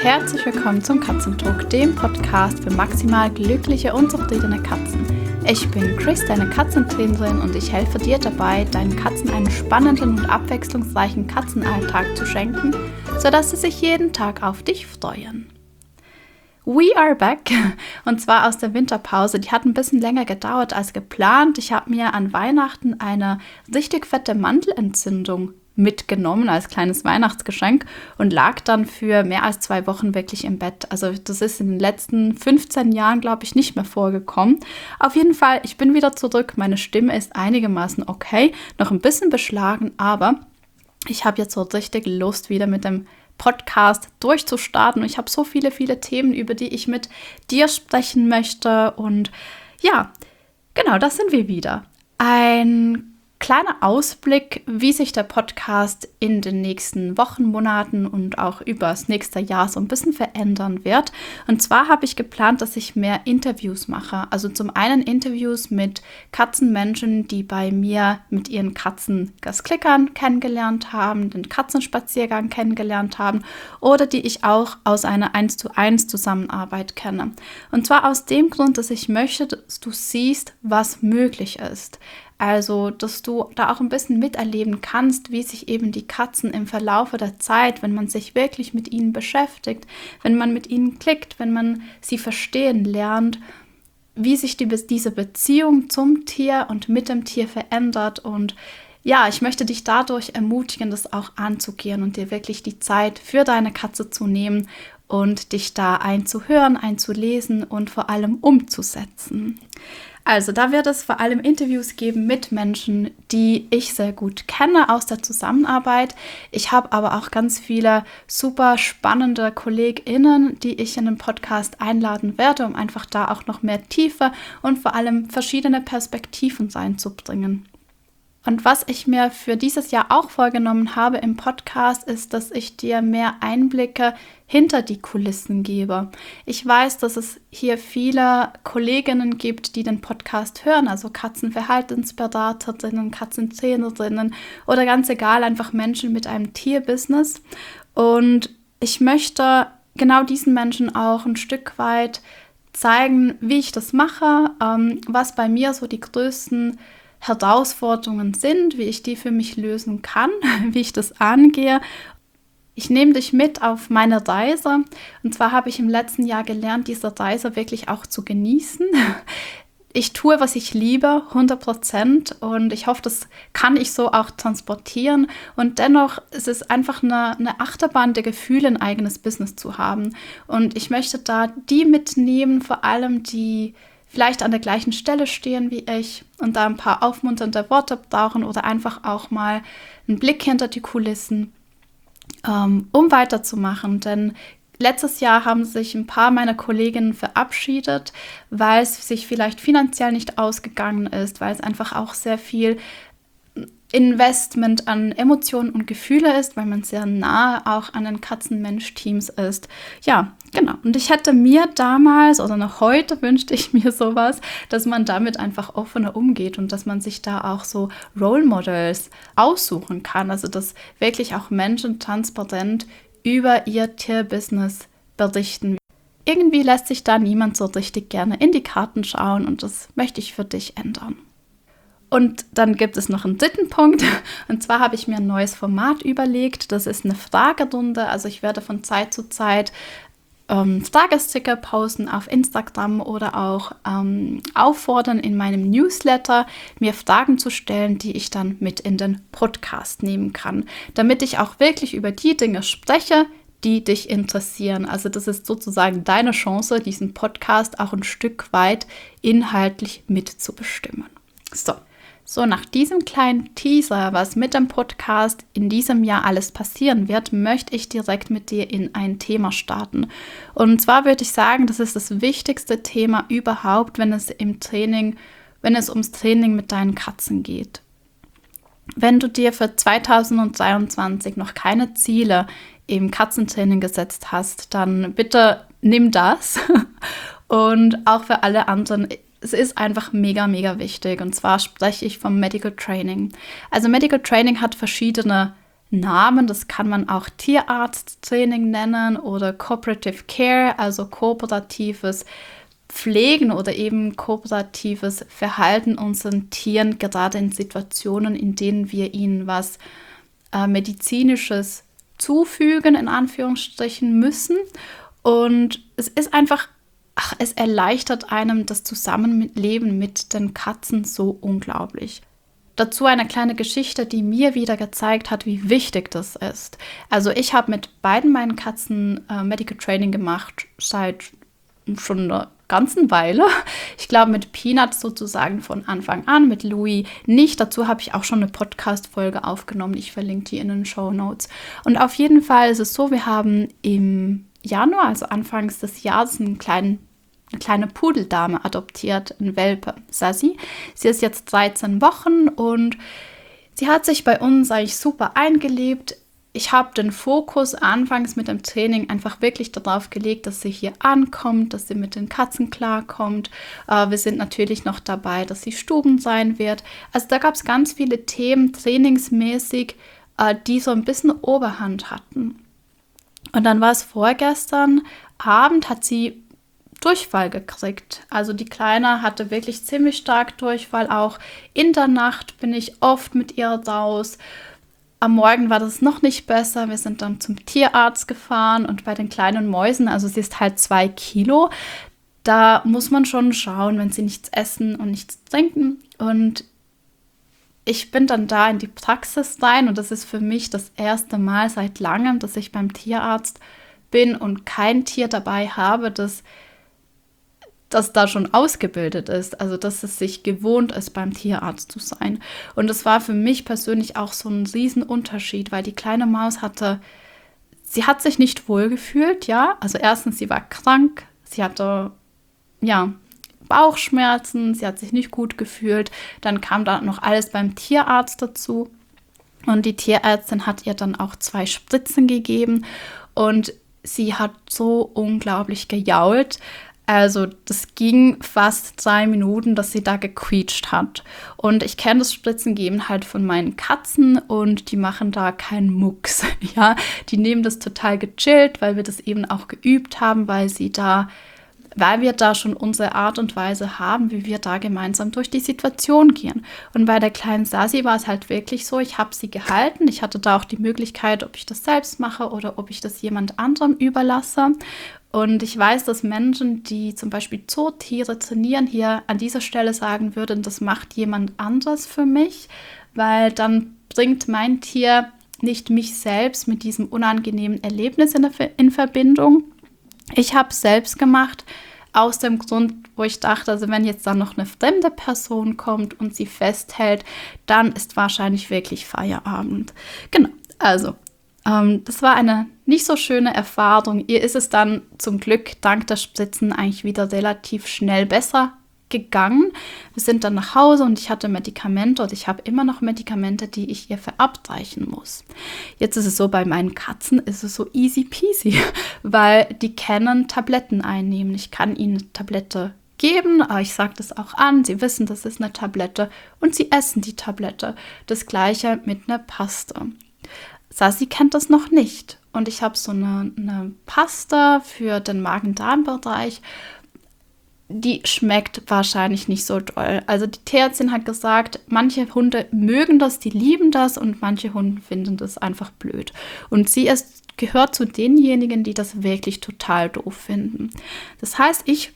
Herzlich willkommen zum Katzentalk, dem Podcast für maximal glückliche und zufriedene Katzen. Ich bin Chris, deine Katzentrainerin, und ich helfe dir dabei, deinen Katzen einen spannenden und abwechslungsreichen Katzenalltag zu schenken, sodass sie sich jeden Tag auf dich freuen. We are back, und zwar aus der Winterpause. Die hat ein bisschen länger gedauert als geplant. Ich habe mir an Weihnachten eine richtig fette Mandelentzündung mitgenommen als kleines Weihnachtsgeschenk und lag dann für mehr als 2 Wochen wirklich im Bett. Also das ist in den letzten 15 Jahren, glaube ich, nicht mehr vorgekommen. Auf jeden Fall, ich bin wieder zurück. Meine Stimme ist einigermaßen okay, noch ein bisschen beschlagen, aber ich habe jetzt so richtig Lust, wieder mit dem Podcast durchzustarten. Ich habe so viele Themen, über die ich mit dir sprechen möchte. Und ja, genau, das sind wir wieder. Ein kleiner Ausblick, wie sich der Podcast in den nächsten Wochen, Monaten und auch über das nächste Jahr so ein bisschen verändern wird. Und zwar habe ich geplant, dass ich mehr Interviews mache. Also zum einen Interviews mit Katzenmenschen, die bei mir mit ihren Katzen das Klickern kennengelernt haben, den Katzenspaziergang kennengelernt haben oder die ich auch aus einer 1:1 Zusammenarbeit kenne. Und zwar aus dem Grund, dass ich möchte, dass du siehst, was möglich ist. Also, dass du da auch ein bisschen miterleben kannst, wie sich eben die Katzen im Verlaufe der Zeit, wenn man sich wirklich mit ihnen beschäftigt, wenn man mit ihnen klickt, wenn man sie verstehen lernt, wie sich diese Beziehung zum Tier und mit dem Tier verändert. Und ja, ich möchte dich dadurch ermutigen, das auch anzugehen und dir wirklich die Zeit für deine Katze zu nehmen und dich da einzuhören, einzulesen und vor allem umzusetzen. Also da wird es vor allem Interviews geben mit Menschen, die ich sehr gut kenne aus der Zusammenarbeit. Ich habe aber auch ganz viele super spannende KollegInnen, die ich in den Podcast einladen werde, um einfach da auch noch mehr Tiefe und vor allem verschiedene Perspektiven reinzubringen. Und was ich mir für dieses Jahr auch vorgenommen habe im Podcast, ist, dass ich dir mehr Einblicke hinter die Kulissen gebe. Ich weiß, dass es hier viele Kolleginnen gibt, die den Podcast hören, also Katzenverhaltensberaterinnen, Katzentrainerinnen oder ganz egal, einfach Menschen mit einem Tierbusiness. Und ich möchte genau diesen Menschen auch ein Stück weit zeigen, wie ich das mache, was bei mir so die größten Herausforderungen sind, wie ich die für mich lösen kann, wie ich das angehe. Ich nehme dich mit auf meine Reise. Und zwar habe ich im letzten Jahr gelernt, diese Reise wirklich auch zu genießen. Ich tue, was ich liebe, 100%, und ich hoffe, das kann ich so auch transportieren. Und dennoch ist es einfach eine Achterbahn der Gefühle, ein eigenes Business zu haben. Und ich möchte da die mitnehmen, vor allem die vielleicht an der gleichen Stelle stehen wie ich und da ein paar aufmunternde Worte brauchen oder einfach auch mal einen Blick hinter die Kulissen, um weiterzumachen. Denn letztes Jahr haben sich ein paar meiner Kolleginnen verabschiedet, weil es sich vielleicht finanziell nicht ausgegangen ist, weil es einfach auch sehr viel Investment an Emotionen und Gefühle ist, weil man sehr nahe auch an den Katzen-Mensch-Teams ist. Ja, genau. Und ich hätte mir damals oder noch heute wünschte ich mir sowas, dass man damit einfach offener umgeht und dass man sich da auch so Role Models aussuchen kann. Also dass wirklich auch Menschen transparent über ihr Tierbusiness berichten. Irgendwie lässt sich da niemand so richtig gerne in die Karten schauen, und das möchte ich für dich ändern. Und dann gibt es noch einen dritten Punkt, und zwar habe ich mir ein neues Format überlegt. Das ist eine Fragerunde. Also ich werde von Zeit zu Zeit Fragesticker posten auf Instagram oder auch auffordern, in meinem Newsletter mir Fragen zu stellen, die ich dann mit in den Podcast nehmen kann, damit ich auch wirklich über die Dinge spreche, die dich interessieren. Also das ist sozusagen deine Chance, diesen Podcast auch ein Stück weit inhaltlich mitzubestimmen. So, nach diesem kleinen Teaser, was mit dem Podcast in diesem Jahr alles passieren wird, möchte ich direkt mit dir in ein Thema starten. Und zwar würde ich sagen, das ist das wichtigste Thema überhaupt, wenn es ums Training mit deinen Katzen geht. Wenn du dir für 2023 noch keine Ziele im Katzentraining gesetzt hast, dann bitte nimm das. Und auch für alle anderen, es ist einfach mega, mega wichtig. Und zwar spreche ich vom Medical Training. Also Medical Training hat verschiedene Namen. Das kann man auch Tierarzttraining nennen oder Cooperative Care, also kooperatives Pflegen oder eben kooperatives Verhalten unseren Tieren, gerade in Situationen, in denen wir ihnen was Medizinisches zufügen, in Anführungsstrichen, müssen. Und es ist einfach, es erleichtert einem das Zusammenleben mit den Katzen so unglaublich. Dazu eine kleine Geschichte, die mir wieder gezeigt hat, wie wichtig das ist. Also ich habe mit beiden meinen Katzen Medical Training gemacht, seit schon einer ganzen Weile. Ich glaube mit Peanut sozusagen von Anfang an, mit Louis nicht. Dazu habe ich auch schon eine Podcast-Folge aufgenommen. Ich verlinke die in den Shownotes. Und auf jeden Fall ist es so, wir haben im Januar, also anfangs des Jahres, eine kleine Pudeldame adoptiert, ein Welpe, Sassy. Sie ist jetzt 13 Wochen und sie hat sich bei uns eigentlich super eingelebt. Ich habe den Fokus anfangs mit dem Training einfach wirklich darauf gelegt, dass sie hier ankommt, dass sie mit den Katzen klarkommt. Wir sind natürlich noch dabei, dass sie Stuben sein wird. Also da gab es ganz viele Themen trainingsmäßig, die so ein bisschen Oberhand hatten. Und dann war es vorgestern Abend, hat sie Durchfall gekriegt. Also die Kleine hatte wirklich ziemlich stark Durchfall. Auch in der Nacht bin ich oft mit ihr raus. Am Morgen war das noch nicht besser. Wir sind dann zum Tierarzt gefahren und bei den kleinen Mäusen, also sie ist halt 2 Kilo, da muss man schon schauen, wenn sie nichts essen und nichts trinken. Und ich bin dann da in die Praxis rein und das ist für mich das erste Mal seit langem, dass ich beim Tierarzt bin und kein Tier dabei habe, das da schon ausgebildet ist, also dass es sich gewohnt ist, beim Tierarzt zu sein. Und das war für mich persönlich auch so ein Riesenunterschied, weil die kleine Maus sie hat sich nicht wohl gefühlt, ja. Also erstens, sie war krank, sie hatte, ja, Bauchschmerzen, sie hat sich nicht gut gefühlt. Dann kam da noch alles beim Tierarzt dazu. Und die Tierärztin hat ihr dann auch 2 Spritzen gegeben und sie hat so unglaublich gejault. Also das ging fast 3 Minuten, dass sie da gequietscht hat. Und ich kenne das Spritzengeben halt von meinen Katzen und die machen da keinen Mucks. Ja, die nehmen das total gechillt, weil wir das eben auch geübt haben, weil wir da schon unsere Art und Weise haben, wie wir da gemeinsam durch die Situation gehen. Und bei der kleinen Sassy war es halt wirklich so, ich habe sie gehalten. Ich hatte da auch die Möglichkeit, ob ich das selbst mache oder ob ich das jemand anderem überlasse. Und ich weiß, dass Menschen, die zum Beispiel Zootiere trainieren, hier an dieser Stelle sagen würden, das macht jemand anderes für mich, weil dann bringt mein Tier nicht mich selbst mit diesem unangenehmen Erlebnis in Verbindung. Ich habe es selbst gemacht, aus dem Grund, wo ich dachte, also wenn jetzt dann noch eine fremde Person kommt und sie festhält, dann ist wahrscheinlich wirklich Feierabend. Genau, also das war eine nicht so schöne Erfahrung. Ihr ist es dann zum Glück dank der Spritzen eigentlich wieder relativ schnell besser gegangen. Wir sind dann nach Hause und ich hatte Medikamente und ich habe immer noch Medikamente, die ich ihr verabreichen muss. Jetzt ist es so, bei meinen Katzen ist es so easy peasy, weil die kennen Tabletten einnehmen. Ich kann ihnen eine Tablette geben, aber ich sage das auch an, sie wissen, das ist eine Tablette und sie essen die Tablette. Das gleiche mit einer Paste. Sassy kennt das noch nicht und ich habe so eine Pasta für den Magen-Darm-Bereich, die schmeckt wahrscheinlich nicht so doll. Also die Tierärztin hat gesagt, manche Hunde mögen das, die lieben das und manche Hunde finden das einfach blöd. Und sie gehört zu denjenigen, die das wirklich total doof finden. Das heißt, ich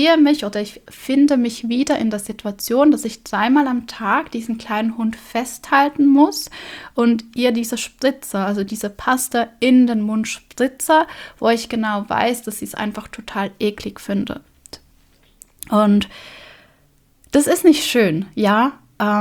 finde mich wieder in der Situation, dass ich 3-mal am Tag diesen kleinen Hund festhalten muss und ihr diese Spritze, also diese Paste in den Mund spritze, wo ich genau weiß, dass sie es einfach total eklig findet. Und das ist nicht schön, ja.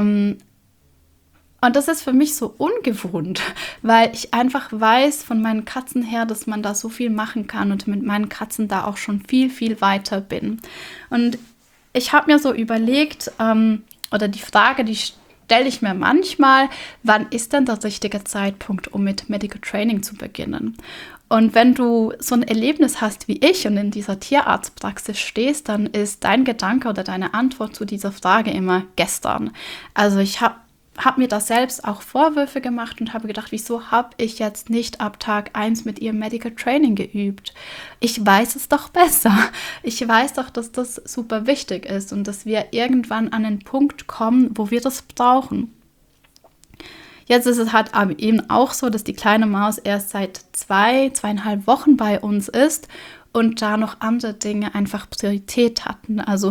Und das ist für mich so ungewohnt, weil ich einfach weiß von meinen Katzen her, dass man da so viel machen kann und mit meinen Katzen da auch schon viel, viel weiter bin. Und ich habe mir so überlegt, oder die Frage, die stelle ich mir manchmal, wann ist denn der richtige Zeitpunkt, um mit Medical Training zu beginnen? Und wenn du so ein Erlebnis hast wie ich und in dieser Tierarztpraxis stehst, dann ist dein Gedanke oder deine Antwort zu dieser Frage immer gestern. Also ich habe habe mir da selbst auch Vorwürfe gemacht und habe gedacht, wieso habe ich jetzt nicht ab Tag 1 mit ihr Medical Training geübt? Ich weiß es doch besser. Ich weiß doch, dass das super wichtig ist und dass wir irgendwann an einen Punkt kommen, wo wir das brauchen. Jetzt ist es halt aber eben auch so, dass die kleine Maus erst seit 2,5 Wochen bei uns ist und da noch andere Dinge einfach Priorität hatten. Also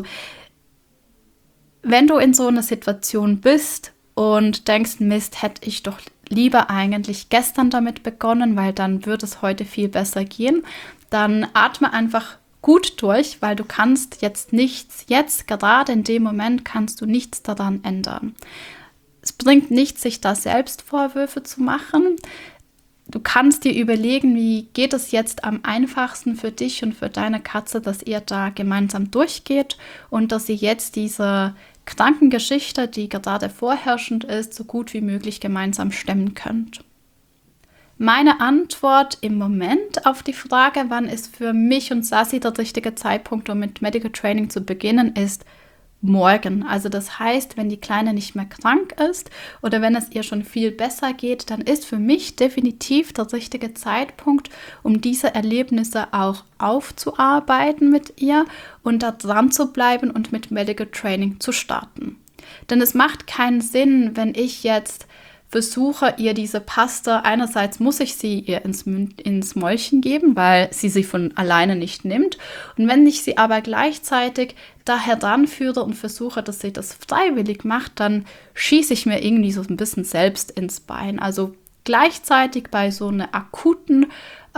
wenn du in so einer Situation bist und denkst, Mist, hätte ich doch lieber eigentlich gestern damit begonnen, weil dann würde es heute viel besser gehen, dann atme einfach gut durch, weil du kannst jetzt gerade in dem Moment kannst du nichts daran ändern. Es bringt nichts, sich da selbst Vorwürfe zu machen. Du kannst dir überlegen, wie geht es jetzt am einfachsten für dich und für deine Katze, dass ihr da gemeinsam durchgeht und dass ihr jetzt diese Krankengeschichte, die gerade vorherrschend ist, so gut wie möglich gemeinsam stemmen könnt. Meine Antwort im Moment auf die Frage, wann ist für mich und Sassi der richtige Zeitpunkt, um mit Medical Training zu beginnen, ist morgen. Also das heißt, wenn die Kleine nicht mehr krank ist oder wenn es ihr schon viel besser geht, dann ist für mich definitiv der richtige Zeitpunkt, um diese Erlebnisse auch aufzuarbeiten mit ihr und da dran zu bleiben und mit Medical Training zu starten. Denn es macht keinen Sinn, wenn ich jetzt versuche, ihr diese Paste, einerseits muss ich sie ihr ins Mäulchen geben, weil sie von alleine nicht nimmt. Und wenn ich sie aber gleichzeitig da heranführe und versuche, dass sie das freiwillig macht, dann schieße ich mir irgendwie so ein bisschen selbst ins Bein. Also gleichzeitig bei so einer akuten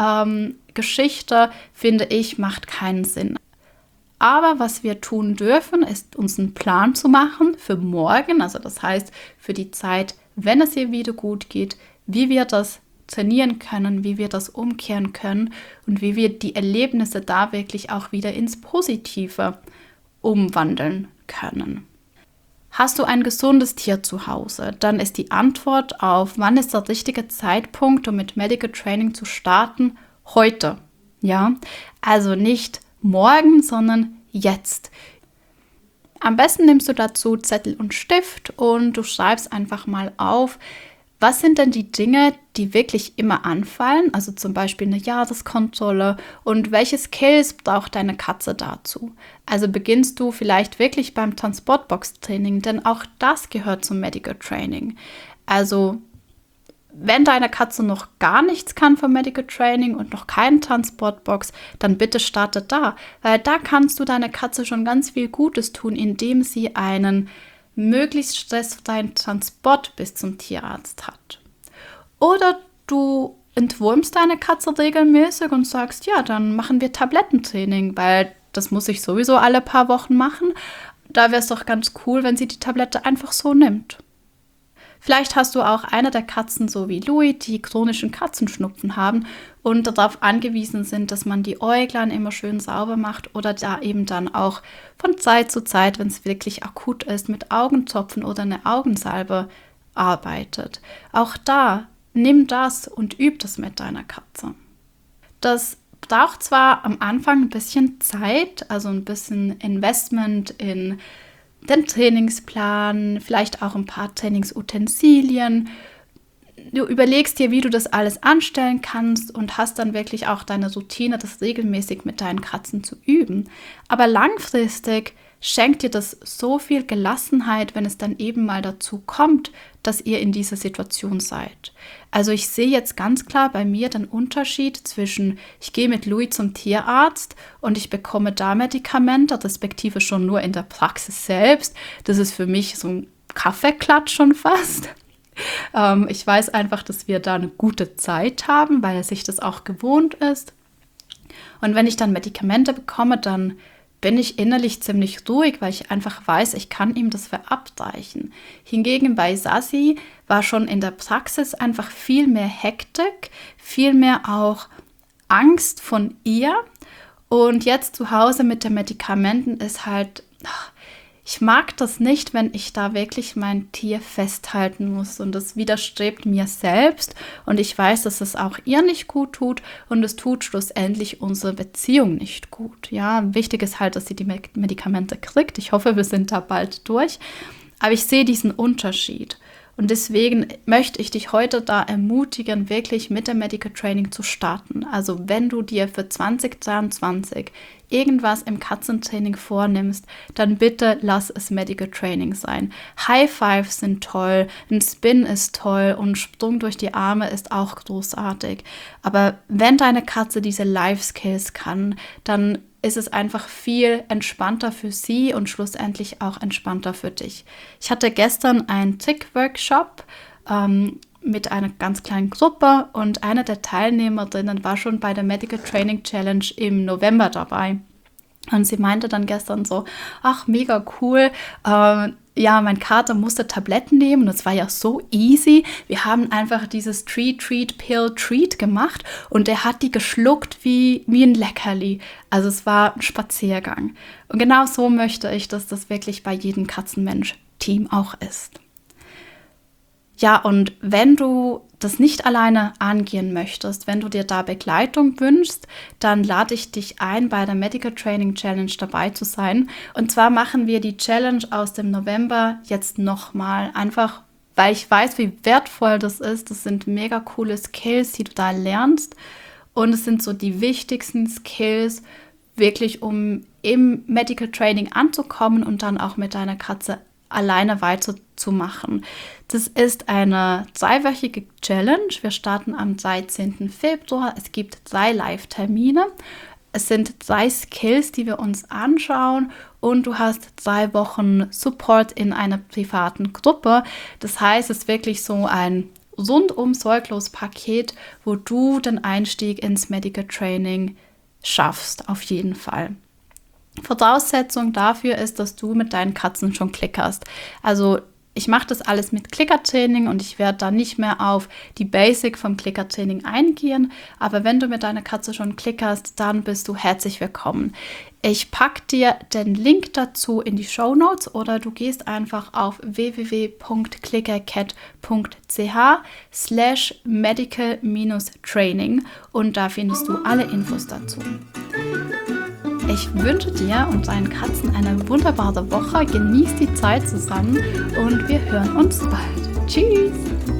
Geschichte, finde ich, macht keinen Sinn. Aber was wir tun dürfen, ist uns einen Plan zu machen für morgen, also das heißt für die Zeit, wenn es ihr wieder gut geht, wie wir das trainieren können, wie wir das umkehren können und wie wir die Erlebnisse da wirklich auch wieder ins Positive umwandeln können. Hast du ein gesundes Tier zu Hause, dann ist die Antwort auf, wann ist der richtige Zeitpunkt, um mit Medical Training zu starten, heute. Ja, also nicht morgen, sondern jetzt. Am besten nimmst du dazu Zettel und Stift und du schreibst einfach mal auf, was sind denn die Dinge, die wirklich immer anfallen, also zum Beispiel eine Jahreskontrolle und welche Skills braucht deine Katze dazu. Also beginnst du vielleicht wirklich beim Transportbox-Training, denn auch das gehört zum Medical Training. Also wenn deine Katze noch gar nichts kann vom Medical Training und noch keinen Transportbox, dann bitte starte da, weil da kannst du deiner Katze schon ganz viel Gutes tun, indem sie einen möglichst stressfreien Transport bis zum Tierarzt hat. Oder du entwurmst deine Katze regelmäßig und sagst, ja, dann machen wir Tablettentraining, weil das muss ich sowieso alle paar Wochen machen. Da wäre es doch ganz cool, wenn sie die Tablette einfach so nimmt. Vielleicht hast du auch eine der Katzen, so wie Louis, die chronischen Katzenschnupfen haben und darauf angewiesen sind, dass man die Äuglein immer schön sauber macht oder da eben dann auch von Zeit zu Zeit, wenn es wirklich akut ist, mit Augentropfen oder einer Augensalbe arbeitet. Auch da, nimm das und üb das mit deiner Katze. Das braucht zwar am Anfang ein bisschen Zeit, also ein bisschen Investment in den Trainingsplan, vielleicht auch ein paar Trainingsutensilien. Du überlegst dir, wie du das alles anstellen kannst und hast dann wirklich auch deine Routine, das regelmäßig mit deinen Katzen zu üben. Aber langfristig schenkt dir das so viel Gelassenheit, wenn es dann eben mal dazu kommt, dass ihr in dieser Situation seid. Also ich sehe jetzt ganz klar bei mir den Unterschied zwischen, ich gehe mit Louis zum Tierarzt und ich bekomme da Medikamente, respektive schon nur in der Praxis selbst. Das ist für mich so ein Kaffeeklatsch schon fast. Ich weiß einfach, dass wir da eine gute Zeit haben, weil er sich das auch gewohnt ist. Und wenn ich dann Medikamente bekomme, dann bin ich innerlich ziemlich ruhig, weil ich einfach weiß, ich kann ihm das verabreichen. Hingegen bei Sassi war schon in der Praxis einfach viel mehr Hektik, viel mehr auch Angst von ihr. Und jetzt zu Hause mit den Medikamenten ist halt, ich mag das nicht, wenn ich da wirklich mein Tier festhalten muss und das widerstrebt mir selbst und ich weiß, dass es auch ihr nicht gut tut und es tut schlussendlich unsere Beziehung nicht gut. Ja, wichtig ist halt, dass sie die Medikamente kriegt. Ich hoffe, wir sind da bald durch, aber ich sehe diesen Unterschied Und deswegen möchte ich dich heute da ermutigen, wirklich mit dem Medical Training zu starten. Also wenn du dir für 2022 irgendwas im Katzentraining vornimmst, dann bitte lass es Medical Training sein. High Fives sind toll, ein Spin ist toll und Sprung durch die Arme ist auch großartig. Aber wenn deine Katze diese Life Skills kann, dann ist es einfach viel entspannter für sie und schlussendlich auch entspannter für dich. Ich hatte gestern einen Trick-Workshop mit einer ganz kleinen Gruppe und eine der Teilnehmerinnen war schon bei der Medical Training Challenge im November dabei. Und sie meinte dann gestern so, ach, mega cool, ja, mein Kater musste Tabletten nehmen und es war ja so easy. Wir haben einfach dieses Treat gemacht und der hat die geschluckt wie ein Leckerli. Also es war ein Spaziergang. Und genau so möchte ich, dass das wirklich bei jedem Katzenmensch-Team auch ist. Ja, und wenn du das nicht alleine angehen möchtest, wenn du dir da Begleitung wünschst, dann lade ich dich ein, bei der Medical Training Challenge dabei zu sein. Und zwar machen wir die Challenge aus dem November jetzt nochmal, einfach weil ich weiß, wie wertvoll das ist. Das sind mega coole Skills, die du da lernst. Und es sind so die wichtigsten Skills, wirklich um im Medical Training anzukommen und dann auch mit deiner Katze alleine weiterzumachen. Das ist eine 2-wöchige Challenge. Wir starten am 13. Februar. Es gibt 3 Live-Termine. Es sind 3 Skills, die wir uns anschauen und du hast 3 Wochen Support in einer privaten Gruppe. Das heißt, es ist wirklich so ein rundum sorglos Paket, wo du den Einstieg ins Medical Training schaffst, auf jeden Fall. Voraussetzung dafür ist, dass du mit deinen Katzen schon klickerst. Also ich mache das alles mit Klickertraining und ich werde da nicht mehr auf die Basic vom Klickertraining eingehen. Aber wenn du mit deiner Katze schon klickerst, dann bist du herzlich willkommen. Ich packe dir den Link dazu in die Shownotes oder du gehst einfach auf www.klickercat.ch/medical-training und da findest du alle Infos dazu. Ich wünsche dir und deinen Katzen eine wunderbare Woche. Genieß die Zeit zusammen und wir hören uns bald. Tschüss!